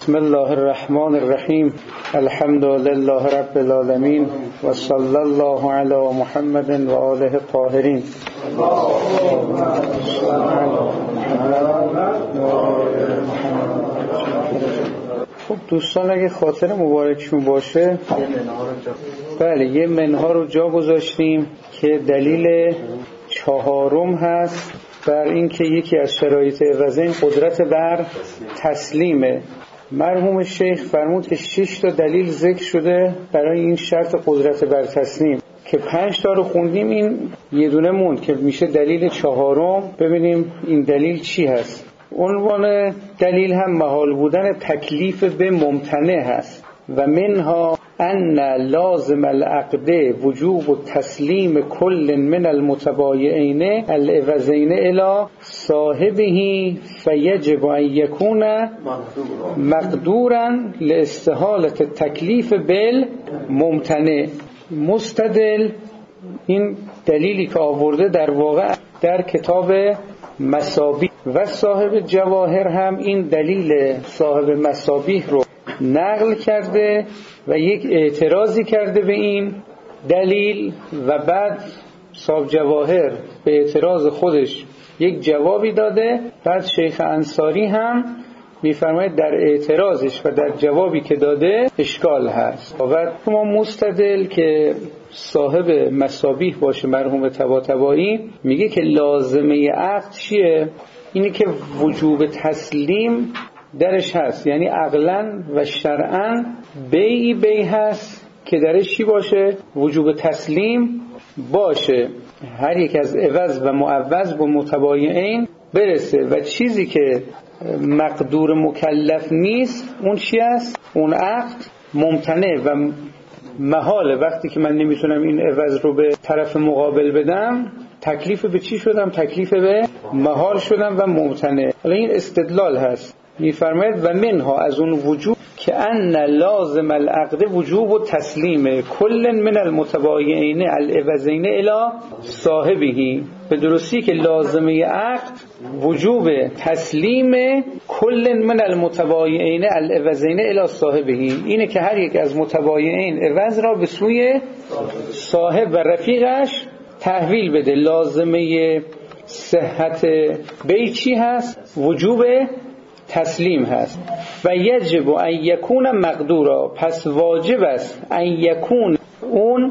بسم الله الرحمن الرحیم. الحمد لله رب العالمین و صلی الله علی محمد و آله الطاهرین. خب دوستان، اگه خاطر مبارکشون باشه، بله یه منها رو جا گذاشتیم که دلیل چهارم هست بر اینکه یکی از شرایط عوضین قدرت بر تسلیمه. مرحوم شیخ فرمود که 6 تا دلیل ذکر شده برای این شرط قدرت بر تسلیم که 5 تا رو خوندیم، این یه دونه موند که میشه دلیل چهارم. ببینیم این دلیل چی هست. عنوان دلیل هم محال بودن تکلیف به ممتنع هست و منها ان لازم العقد وجوب التسلیم کل من المتبایعین العوضین الی صاحبه فیجب ان یکون مقدورا لاستحالة التکلیف بالممتنع. مستدل این دلیلی که آورده در واقع در کتاب مصابیح و صاحب جواهر هم این دلیل صاحب مصابیح رو نقل کرده و یک اعتراضی کرده به این دلیل و بعد صاحب جواهر به اعتراض خودش یک جوابی داده. بعد شیخ انصاری هم میفرماید در اعتراضش و در جوابی که داده اشکال هست. و ما مستدل که صاحب مصابیح باشه مرحوم طباطبایی میگه که لازمه عقد چیه؟ اینی که وجوب تسلیم درش هست، یعنی عقلاً و شرعاً بیعی هست که درش چی باشه؟ وجوب تسلیم باشه. هر یک از عوض و معوض با متبایعین برسه و چیزی که مقدور مکلف نیست اون چی است؟ اون عقد ممتنع و محاله. وقتی که من نمیتونم این عوض رو به طرف مقابل بدم، تکلیف به چی شدم؟ تکلیف به محال شدم و ممتنع. حالا این استدلال هست. میفرماید و منها از اون وجوب که ان لازم العقد وجوب و تسلیم کل من المتبایعین العوضین الی صاحبه. به درستی که لازمه عقد وجوب تسلیم کل من المتبایعین العوضین الی صاحبه، اینه که هر یک از متبایعین عوض را به سوی صاحب و رفیقش تحویل بده. لازمه صحت بیع چی هست؟ وجوب تسلیم هست. و یجب ان یکون مقدورا، پس واجب است ان یکون اون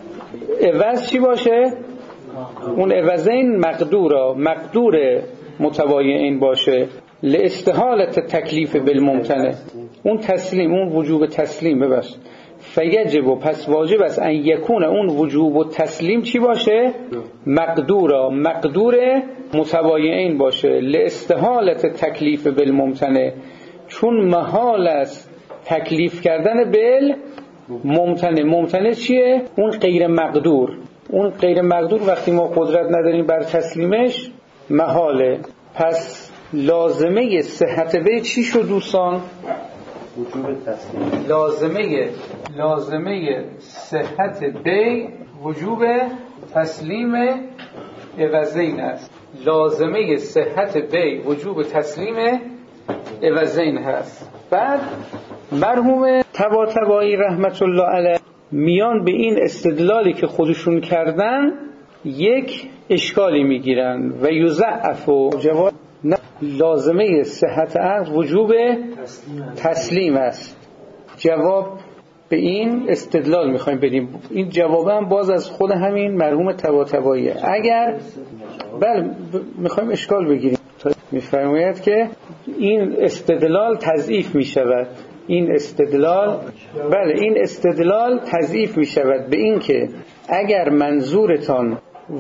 عوض چی باشه؟ اون عوضین مقدورا، مقدور متبایعین باشه. لاستحالة تکلیف بالممتنع، اون تسلیم، اون وجوب تسلیم ببخشید. فیجب، پس واجب است ان یکون اون وجوب و تسلیم چی باشه؟ مقدورا، مقدور متبایعین باشه. لاستحالة تکلیف بالممتنع، چون محال است تکلیف کردن بالممتنع. ممتنع چیه؟ اون غیر مقدور. اون غیر مقدور وقتی ما قدرت نداریم بر تسلیمش محاله. پس لازمه صحت بیع چی شد دوستان؟ وجوب تسلیم. لازمه صحت بیع وجوب تسلیم عوضین است. لازمه صحت بیع وجوب تسلیم عوضین هست. بعد مرحوم طباطبایی رحمت الله علیه میان به این استدلالی که خودشون کردن یک اشکالی میگیرن و یضعف و جواب لازمه صحت عقد وجوب تسلیم است. جواب به این استدلال میخوایم بدیم. این جواب هم باز از خود همین مرحوم طباطباییه. اگر میخوایم اشکال بگیریم، میفرماید که این استدلال تضعیف میشود. این استدلال تضعیف میشود به این که اگر منظورتان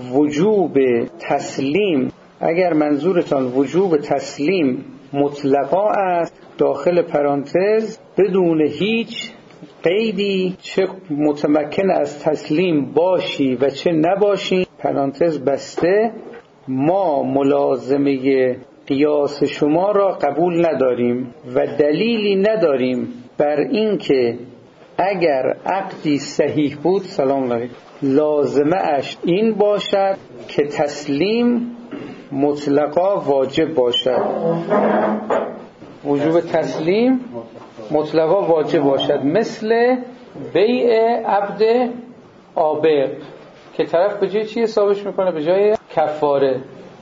وجوب تسلیم مطلقا است، داخل پرانتز بدون هیچ قیدی، چه متمکن از تسلیم باشی و چه نباشی، پرانتز بسته، ما ملازمه قیاس شما را قبول نداریم و دلیلی نداریم بر این که اگر عقدی صحیح بود، سلام علیکم، لازمه اش این باشد که تسلیم مطلقا واجب باشد. وجوب تسلیم مطلقا واجب باشد، مثل بیع عبد آبق که طرف به جای چی حسابش میکنه؟ به جای کفاره.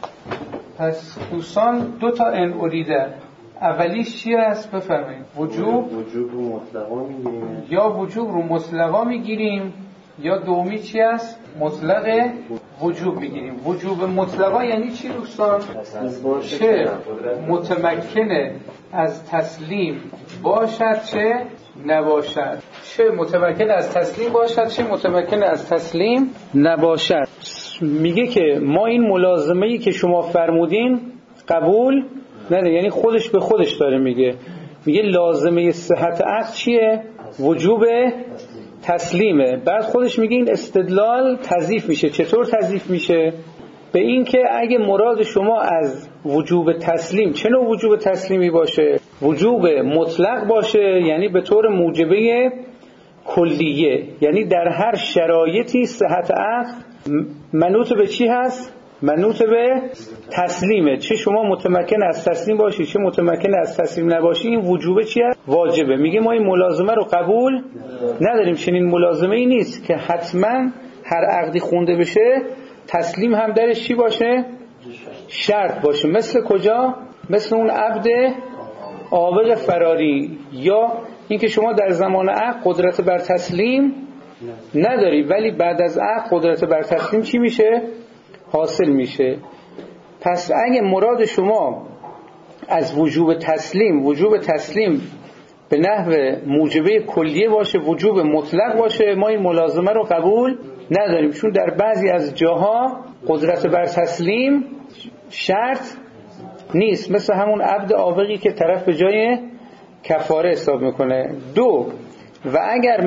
پس دوستان دو تا ان اریده، اولیش چی است؟ بفرمایید. وجوب رو مطلقا میگیریم یا وجوب رو مطلقا میگیریم، یا دومی چی است؟ مطلق وجوب میگیریم. وجوب مطلقا یعنی چی دوستان؟ چه متمکنه از تسلیم باشد چه نباشد، چه متمکن از تسلیم باشد چه متمکن از تسلیم نباشد. میگه که ما این ملازمه‌ای که شما فرمودین قبول نه، یعنی خودش به خودش داره میگه لازمه صحت عقد چیه؟ وجوب تسلیمه. بعد خودش میگه این استدلال تضعیف میشه. چطور تضعیف میشه؟ به این که اگه مراد شما از وجوب تسلیم چه نوع وجوب تسلیمی باشه؟ وجوب مطلق باشه، یعنی به طور موجبه کلیه، یعنی در هر شرایطی صحت عقد منوط به چی هست؟ منوط به تسلیمه. چه شما متمکن از تسلیم باشی چه متمکن از تسلیم نباشی، این وجوبه چی هست؟ واجبه. میگه ما این ملازمه رو قبول نداریم. چنین ملازمه ای نیست که حتما هر عقدی خونده بشه تسلیم هم درش چی باشه؟ شرط باشه. مثل کجا؟ مثل اون عبد آبق فراری، یا اینکه شما در زمان عقد قدرت بر تسلیم نداری ولی بعد از عقد قدرت بر تسلیم چی میشه؟ حاصل میشه. پس اگه مراد شما از وجوب تسلیم به نحو موجبه کلیه باشه، وجوب مطلق باشه، ما این ملازمه رو قبول نداریم، چون در بعضی از جاها قدرت بر تسلیم شرط نیست، مثل همون عبد آبقی که طرف به جای کفاره حساب میکنه. دو، و اگر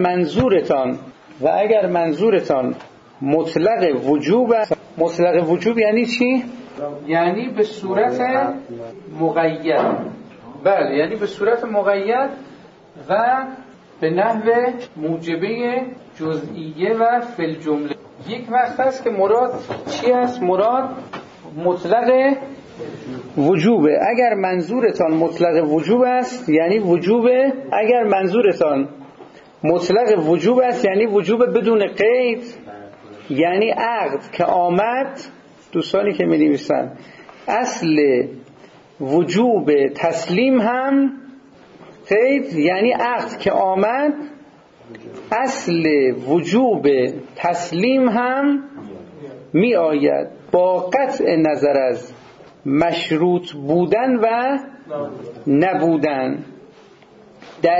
منظورتان مطلق وجوب است. مطلق وجوب یعنی چی؟ یعنی به صورت مقید. بله، یعنی به صورت مقید و به نحو موجبه جزئیه و فی الجمله. یک وقت هست که مراد چی است؟ مراد مطلق وجوبه. اگر منظورتان مطلق وجوب است یعنی وجوبه. اگر منظورتان مطلق وجوب است یعنی وجوب بدون قید، یعنی عقد که آمد، دوستانی که می نویسن اصل وجوب تسلیم هم قید، یعنی عقد که آمد اصل وجوب تسلیم هم می آید، با قطع نظر از مشروط بودن و نبودن. در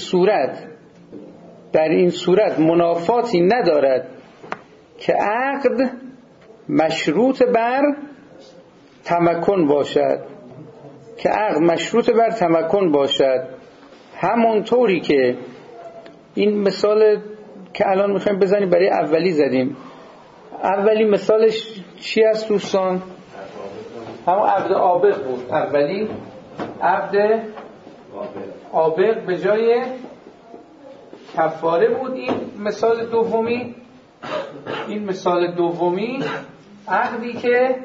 این صورت منافاتی ندارد که عقد مشروط بر تمکن باشد، همونطوری که این مثال که الان میخوایم بزنیم برای اولی زدیم. اولی مثالش چی است دوستان؟ همون عبد آبق بود. اولی عبد آبق به جای کفاره بود. این مثال دومی عقدی که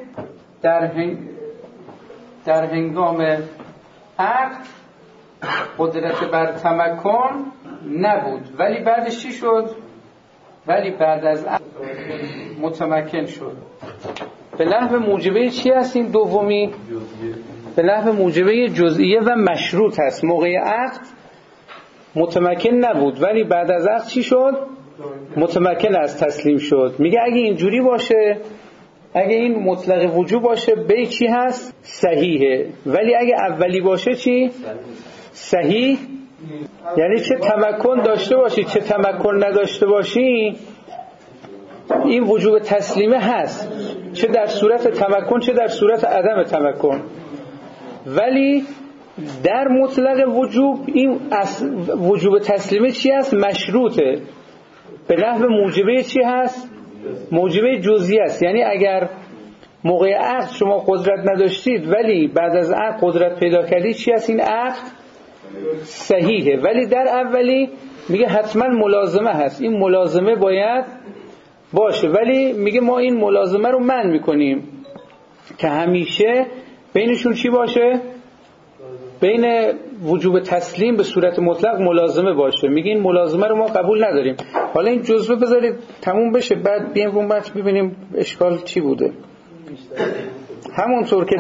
در هنگام عقد قدرت بر تمکن نبود ولی بعدش چی شد؟ ولی بعد از عقد متمکن شد. به نحو موجبه چی هست این دومی؟ به نحو موجبه جزئیه و مشروط هست. موقع عقد متمکن نبود ولی بعد از عقد چی شد؟ متمکن از تسلیم شد. میگه اگه اینجوری باشه، اگه این مطلق وجوب باشه، بی چی هست؟ صحیحه. ولی اگه اولی باشه چی؟ صحیح. یعنی چه تمکن داشته باشی چه تمکن نداشته باشی این وجوب تسلیمه هست، چه در صورت تمکن چه در صورت عدم تمکن. ولی در مطلق وجوب این وجوب تسلیمه چی هست؟ مشروطه. به نحو موجبه چی هست؟ موجبه جزئی است. یعنی اگر موقع عقد شما قدرت نداشتید ولی بعد از عقد قدرت پیدا کردید، چی هست؟ این عقد صحیحه. ولی در اولی میگه حتما ملازمه هست، این ملازمه باید باشه. ولی میگه ما این ملازمه رو منع میکنیم که همیشه بینشون چی باشه؟ بین وجوب تسلیم به صورت مطلق ملازمه باشه. میگه این ملازمه رو ما قبول نداریم. حالا این جزوه بذارید تموم بشه، بعد بیایم اون بحث ببینیم اشکال چی بوده. همونطور که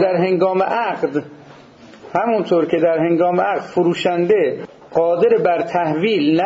در هنگام عقد فروشنده قادر بر تحویل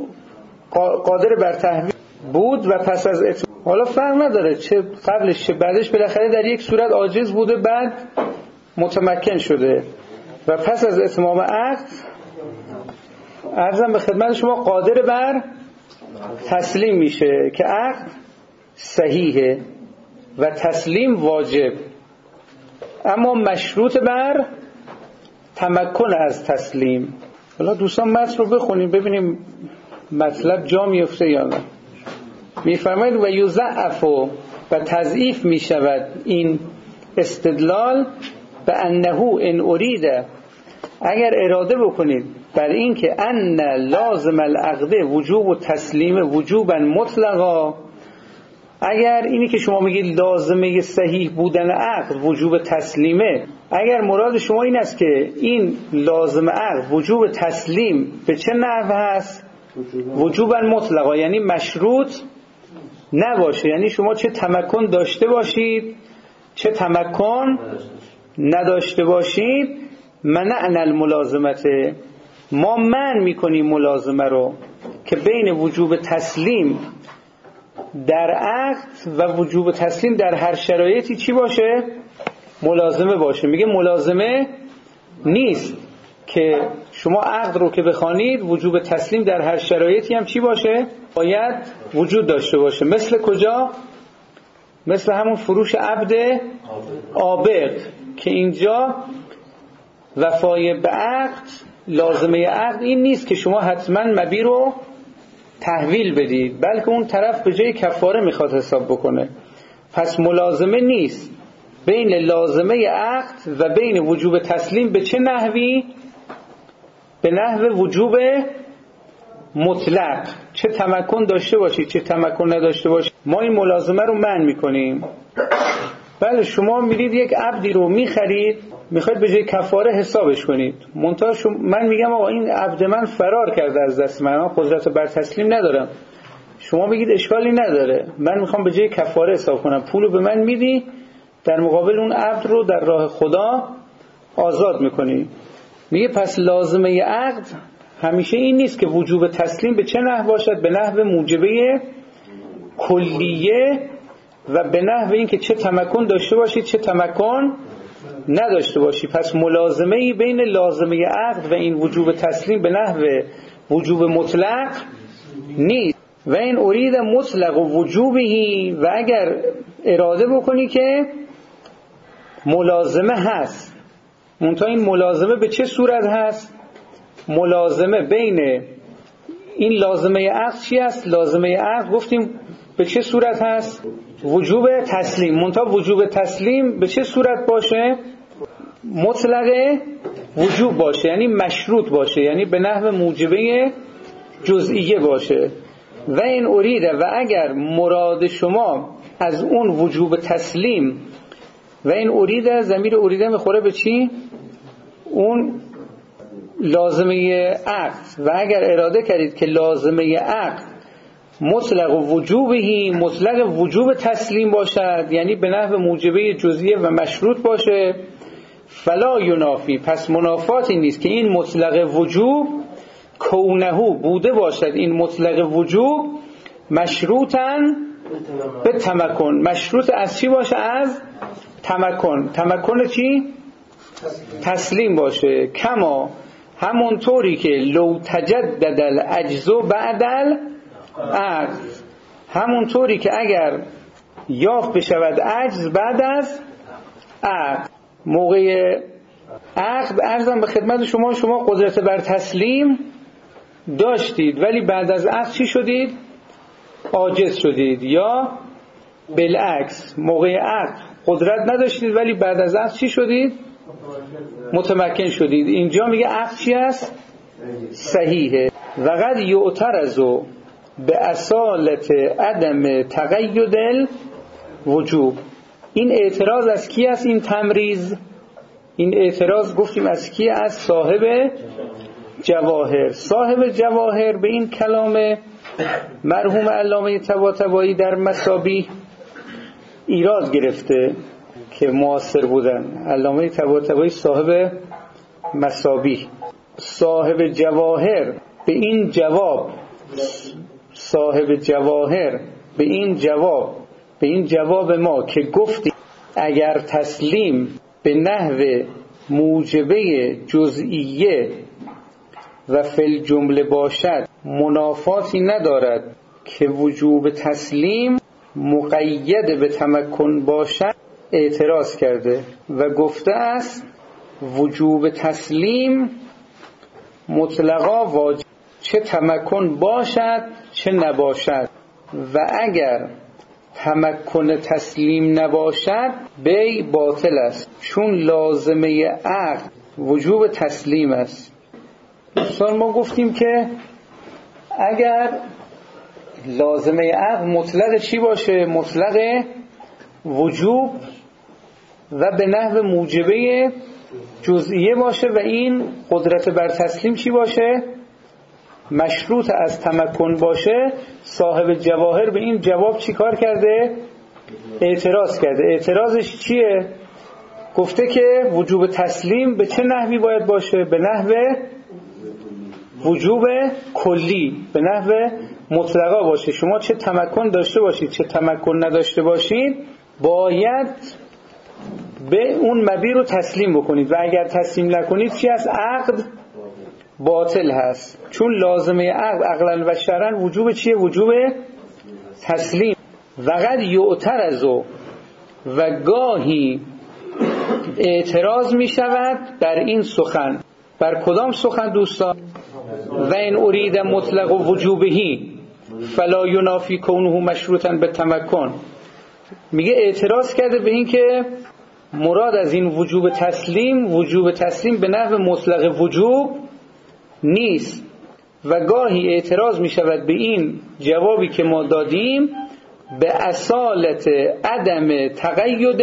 بود و پس از حالا فرق نداره چه قبلش چه بعدش، بالاخره در یک صورت عاجز بوده بعد متمکن شده و پس از اتمام عقد عرضم به خدمت شما قادر بر تسلیم میشه که عقد صحیحه و تسلیم واجب، اما مشروط بر تمکن از تسلیم. حالا دوستان متن رو بخونیم ببینیم مطلب جا میفته یا نه. میفرماید و یضعف و تضعیف میشود این استدلال به انه ان ارید، اگر اراده بکنید بر این که ان لازم العقد وجوب و تسلیم وجوبا مطلقا، اگر اینی که شما میگید لازمه صحیح بودن عقد وجوب تسلیمه، اگر مراد شما این است که این لازم عقد وجوب تسلیم به چه نحو هست؟ وجوبا مطلقا، یعنی مشروط نباشه، یعنی شما چه تمکن داشته باشید چه تمکن نداشته باشید، منعنا الملازمت، ما منع میکنیم ملازمه رو که بین وجوب تسلیم در عقد و وجوب تسلیم در هر شرایطی چی باشه؟ ملازمه باشه. میگه ملازمه نیست که شما عقد رو که بخوانید وجوب تسلیم در هر شرایطی هم چی باشه؟ باید وجود داشته باشه. مثل کجا؟ مثل همون فروش عبد عابق که اینجا وفای به عقد، لازمه عقد این نیست که شما حتما مبیع رو تحویل بدید، بلکه اون طرف به جای کفاره میخواد حساب بکنه. پس ملازمه نیست بین لازمه عقد و بین وجوب تسلیم به چه نحوی؟ به نحو وجوب مطلق، چه تمکن داشته باشید چه تمکن نداشته باشید ما این ملازمه رو منع میکنیم. بله شما میرید یک عبدی رو میخرید، میخواید به جای کفاره حسابش کنید، منتها من میگم آقا این عبد من فرار کرده از دست من، قدرت بر تسلیم ندارم. شما بگید اشکالی نداره، من میخوام به جای کفاره حساب کنم، پولو به من میدی، در مقابل اون عبد رو در راه خدا آزاد میکنی. میگه پس لازمه عقد همیشه این نیست که وجوب تسلیم به چه نحو باشد؟ به نحو موجبه کلیه و به نحو این که چه تمکن داشته باشید چه تمکن نداشته باشید. پس ملازمه بین لازمه عقد و این وجوب تسلیم به نحو وجوب مطلق نیست. و این ارید مطلق و وجوبهی، و اگر اراده بکنی که ملازمه هست، منتها این ملازمه به چه صورت هست؟ ملازمه بین این لازمه عقد چی هست؟ لازمه عقد گفتیم به چه صورت هست؟ وجوب تسلیم. منتها وجوب تسلیم به چه صورت باشه؟ مطلق وجوب باشه، یعنی مشروط باشه، یعنی به نحو موجبه جزئیه باشه. و این اریده، و اگر مراد شما از اون وجوب تسلیم، و این اریده ضمیر اریده میخوره به چی؟ اون لازمه عقد. و اگر اراده کردید که لازمه عقد مطلق وجوبهی، مطلق وجوب تسلیم باشد، یعنی به نحو موجبه جزئیه و مشروط باشه، فلا ینافی، پس منافاتی نیست که این مطلق وجوب کونهو بوده باشد، این مطلق وجوب مشروطاً به تمکن، مشروط از چی باشه؟ از تمکن. تمکن چی؟ تسلیم باشه. کما همونطوری که لو تجدد العجز بعد العقد، همونطوری که اگر یافت بشود عجز بعد از عقد. موقع عقد عرضم به خدمت شما قدرت بر تسلیم داشتید ولی بعد از عقد چی شدید؟ عاجز شدید. یا بالعکس موقع عقد قدرت نداشتید ولی بعد از عقد چی شدید؟ متمکن شدید. اینجا میگه عقد چی است؟ صحیحه. و قد یعترض به اصالت عدم تقید الوجوب. این اعتراض از کی است؟ این تمریز این اعتراض گفتیم از کی؟ از صاحب جواهر. صاحب جواهر به این کلام مرحوم علامه طباطبایی در مصابیح ایراد گرفته که معاصر بودن. علامه طباطبایی صاحب مصابیح، صاحب جواهر به این جواب، صاحب جواهر به این جواب ما که گفتیم اگر تسلیم به نحو موجبه جزئیه و فی الجمله باشد منافاتی ندارد که وجوب تسلیم مقید به تمکن باشد، اعتراض کرده و گفته است وجوب تسلیم مطلقا واجب، چه تمکن باشد چه نباشد، و اگر تمکن تسلیم نباشد بی باطل است، چون لازمه عقد وجوب تسلیم است. دوستان ما گفتیم که اگر لازمه عقد مطلق چی باشه؟ مطلق وجوب و به نحو موجبه جزئیه باشه و این قدرت بر تسلیم چی باشه؟ مشروط از تمکن باشه. صاحب جواهر به این جواب چی کار کرده؟ اعتراض کرده. اعتراضش چیه؟ گفته که وجوب تسلیم به چه نحوی باید باشه؟ به نحو وجوب کلی، به نحو مطلقا باشه. شما چه تمکن داشته باشید چه تمکن نداشته باشید باید به اون مبی رو تسلیم بکنید و اگر تسلیم نکنید چی هست؟ عقد باطل هست، چون لازمه عقد عقلا و شرعا وجوب چیه؟ وجوب تسلیم. وقد یعترض و گاهی اعتراض می شود بر این سخن. بر کدام سخن دوستان؟ و این ارید مطلق و وجوبهی فلا ینافی کونه مشروطا به تمکن. میگه اعتراض کرده به این که مراد از این وجوب تسلیم به نحو مطلق وجوب نیست و گاهی اعتراض می شود به این جوابی که ما دادیم به اصالت عدم تقید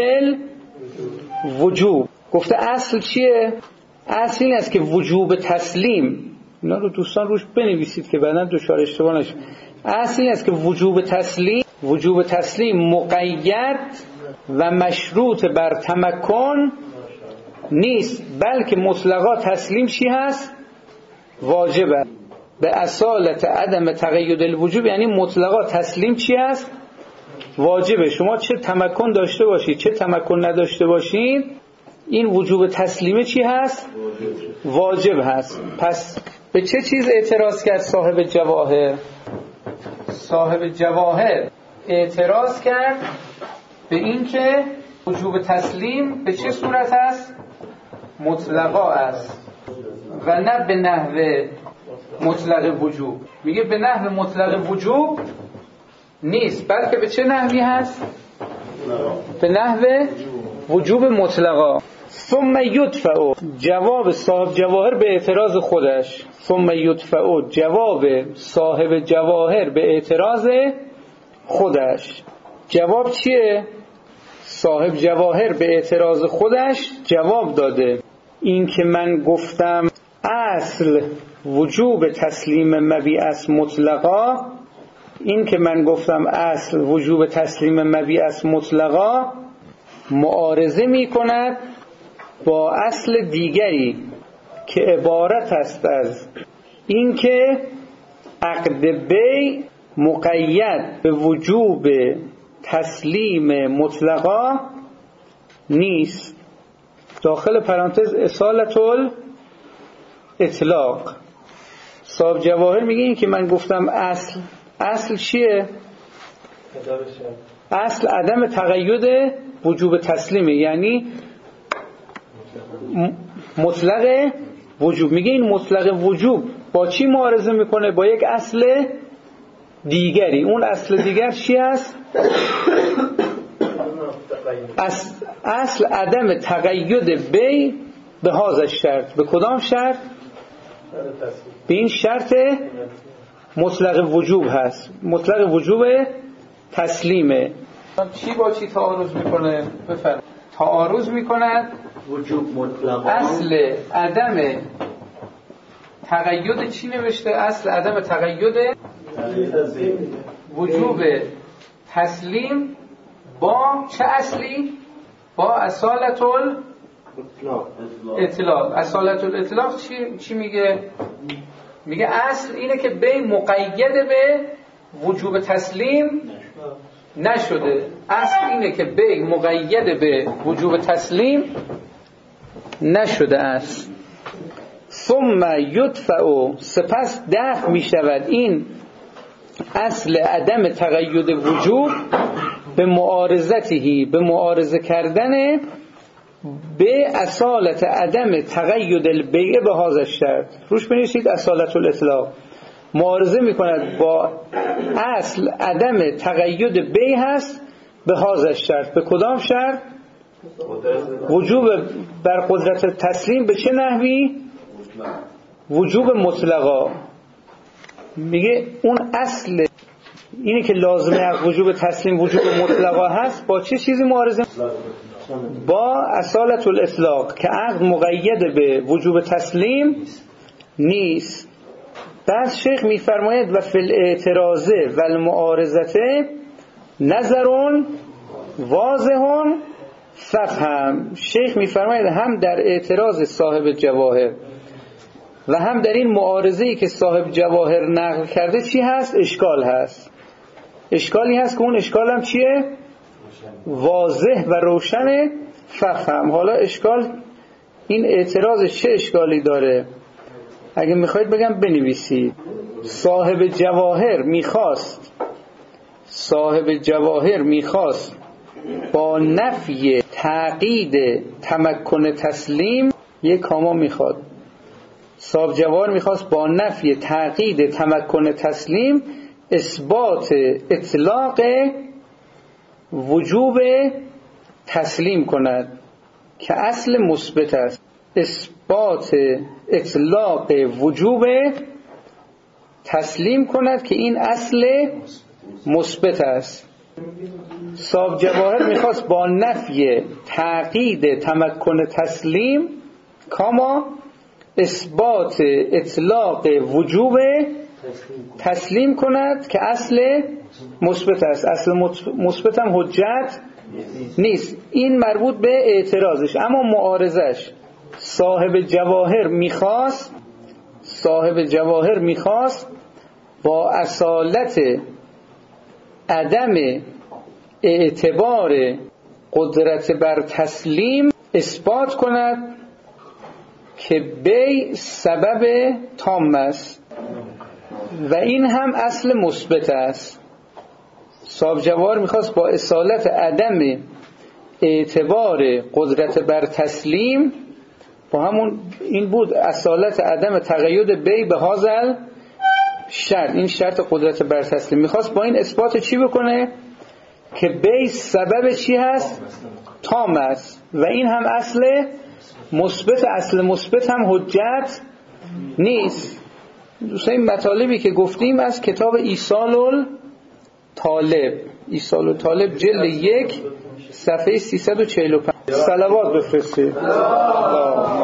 وجوب. گفته اصل چیه؟ اصل این است که وجوب تسلیم، اینا رو دوستان روش بنویسید که بعداً دچار اشتباه نشه. اصل این است که وجوب تسلیم مقید و مشروط بر تمکن نیست، بلکه مطلقا تسلیم چی هست؟ واجبه. به اصالت عدم تقید الوجوب یعنی مطلقا تسلیم چی هست؟ واجبه. شما چه تمکن داشته باشید چه تمکن نداشته باشید این وجوب تسلیمه چی هست؟ واجب هست. پس به چه چیز اعتراض کرد صاحب جواهر؟ صاحب جواهر اعتراض کرد به این که وجوب تسلیم به چه صورت است؟ مطلقا است و نه به نحو مطلق وجوب. میگه به نحو مطلق وجوب نیست، بلکه به چه نحوی هست؟ به نحو وجوب مطلقا. ثم یدفع، جواب صاحب جواهر به اعتراض خودش. ثم یدفع، جواب صاحب جواهر به اعتراض خودش. جواب چیه؟ صاحب جواهر به اعتراض خودش جواب داده این که من گفتم اصل وجوب تسلیم مبیعث مطلقا، این که من گفتم اصل وجوب تسلیم مبیعث مطلقا معارضه می کند با اصل دیگری که عبارت است از این که عقد بی مقید به وجوب تسلیم مطلقا نیست. داخل پرانتز اصالت الاطلاق. صاحب جواهر میگه این که من گفتم اصل چیه؟ اصل عدم تقید وجوب تسلیمه، یعنی مطلق وجوب. میگه این مطلق وجوب با چی معارضه میکنه؟ با یک اصل دیگری. اون اصل دیگر چی است؟ اصل عدم تقید بی به هذا شرط. به کدام شرط؟ به این شرط مطلق وجوب هست. مطلق وجوب تسلیمه. چی با چی تعارض میکنه؟ بفرمایید. تعارض میکند وجوب مطلقا. اصل عدم تقید چی نوشته؟ اصل عدم تقید وجوب تسلیم با چه اصلی؟ با اصالت الاطلاق. اصالت الاطلاق چی میگه؟ میگه اصل اینه که بی مقید به وجوب تسلیم نشده. اصل اینه که بی مقید به وجوب تسلیم نشده است. ثم یدفع، سپس دفع می شود این اصل عدم تقید وجوب به معارضته، به معارضه کردن به اصالت عدم تقید البیع به هذا الشرط. روش بنویسید اصالت الاطلاق. معارضه میکند با اصل عدم تقید بیع هست به هذا الشرط. به کدام شرط؟ وجوب بر قدرت تسلیم به چه نحوی؟ وجوب مطلقا. میگه اون اصل اینه که لازمه از وجوب تسلیم وجوب مطلقا هست با چه چیزی معارضه؟ با اصالت الاطلاق که عقد مقید به وجوب تسلیم نیست. بعد شیخ میفرماید و فی الاعتراضه و المعارضته نظرون واضحون ففهم. شیخ میفرماید هم در اعتراض صاحب جواهر و هم در این معارضه‌ای که صاحب جواهر نقل کرده چی هست؟ اشکال هست. اشکالی هست که اون اشکال هم چیه؟ واضح و روشنه. ففهم. حالا اشکال، این اعتراض چه اشکالی داره؟ اگه میخواید بگم بنویسید. صاحب جواهر میخواست با نفی تعقید تمکن تسلیم، یک کاما میخواد. صاحب جواهر میخواست با نفی تعقید تمکن تسلیم اثبات اطلاق وجوب تسلیم کند که اصل مثبت است. اثبات اطلاق وجوب تسلیم کند که این اصل مثبت است. صاحب جواهر میخواست با نفی تعقید تمکن تسلیم کاما اثبات اطلاق وجوب تسلیم کند که اصل مثبت است. اصل مثبت هم حجت نیست. این مربوط به اعتراضش. اما معارضش صاحب جواهر میخواست با اصالت عدم اعتبار قدرت بر تسلیم اثبات کند که بی سبب تام است و این هم اصل مثبت است. صاحب جواهر میخواست با اصالت عدم اعتبار قدرت بر تسلیم، با همون این بود اصالت عدم تقید بی به هازل شرط، این شرط قدرت بر تسلیم، میخواست با این اثبات چی بکنه؟ که بی سبب چی هست؟ تام است و این هم اصل مثبت. اصل مثبت هم حجت نیست. دوستان این مطالبی که گفتیم از کتاب ایصال الطالب جلد 1 صفحه 345. صلوات بفرستید.